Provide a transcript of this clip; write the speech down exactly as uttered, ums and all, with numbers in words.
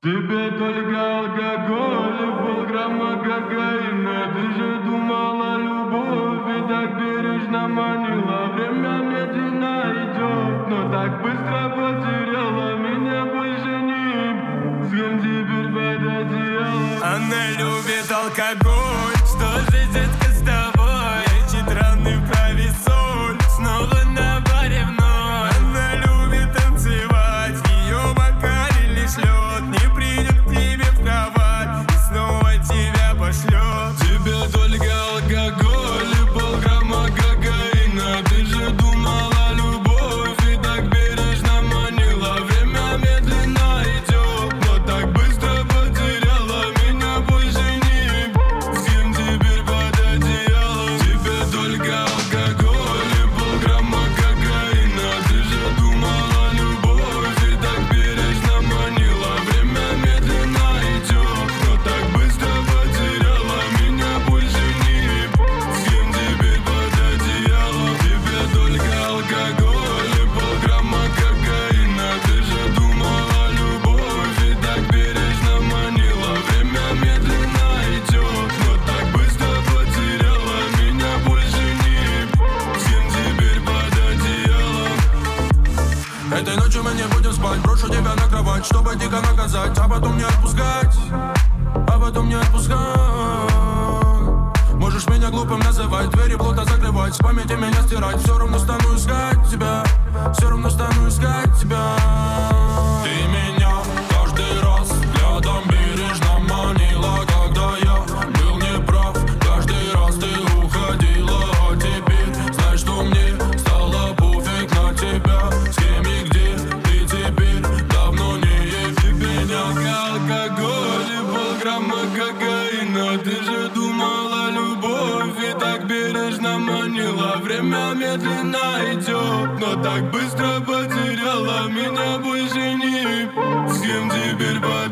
Тебе только алкоголь и полграмма кокаина. Ты же думала, любовь и так бережно манила. Время медленно идет, но так быстро потеряла. Меня больше не с кем теперь под одеялом. Она любит алкоголь. Что же, детка, с тобой? Лечит раны в крови соль. Снова на баре вновь. Она любит танцевать. В ее бокале лишь лед. Не придет к тебе в кровать и снова тебя пошлет. Тебе только алкоголь и полграмма кокаина. Ты же думала, любовь и так бережно манила. Время медленно идет, но так быстро потеряла. Меня больше не с кем теперь под одеялом. Тебе только алкоголь и полграмма кокаина. Ты же думала, любовь и так бережно манила. Время медленно идет, но так быстро потеряла. Меня больше не с кем теперь под одеялом. Тебе только алкоголь и полграмма кокаина. Ты же думала, любовь и так бережно манила. Время медленно идет, но так быстро потеряла. Меня больше не с кем теперь под одеялом. Этой ночью мы не будем спать. Брошу тебя на кровать, чтобы дико наказать. А потом не отпускать, а потом не отпускать. Можешь меня глупым называть, двери плотно закрывать, с памяти меня стирать. Все равно стану искать тебя, все равно стану искать тебя. Ты меня каждый раз взглядом бережно манила. Когда я был неправ, каждый раз ты уходила. А теперь знаешь, что мне стало пофиг на тебя. С кем и где ты теперь давно не есть меня. Алкоголь и полграмма кокаина. Ты же думала, любовь и так бережно манила. Время медленно идет, но так быстро потеряла. Меня больше не с кем теперь под